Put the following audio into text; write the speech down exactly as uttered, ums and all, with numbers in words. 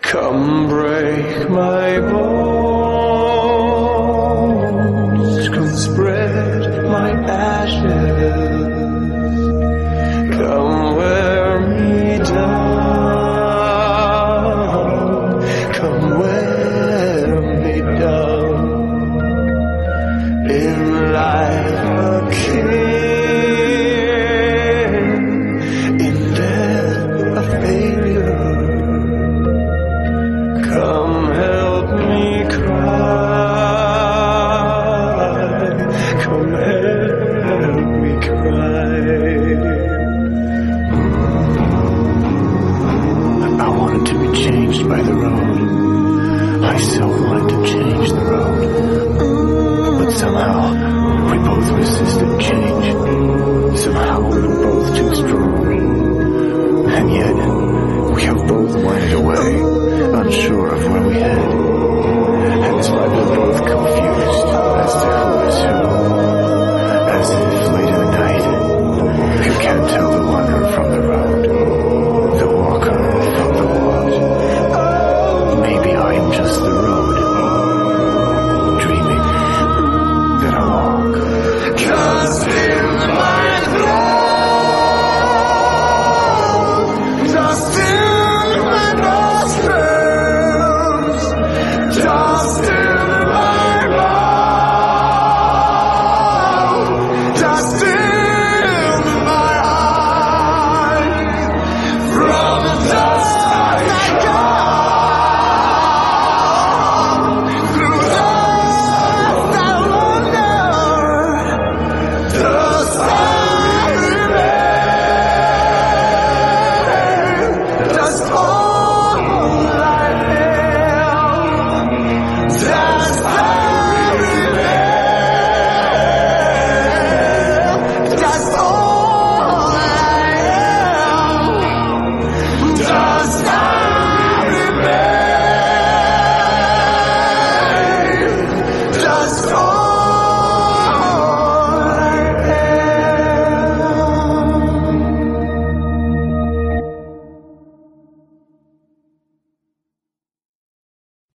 Come break my bones, come spread my ashes, come wear me down, come wear me down. In life a king, in death a failure. Come help me cry, come help me cry. I wanted to be changed by the road. I so wanted to change the road. But somehow we both resisted change. Somehow we were both too strong. And yet we have both wandered away, unsure of where we head. And it's like we're both confused as to who is who.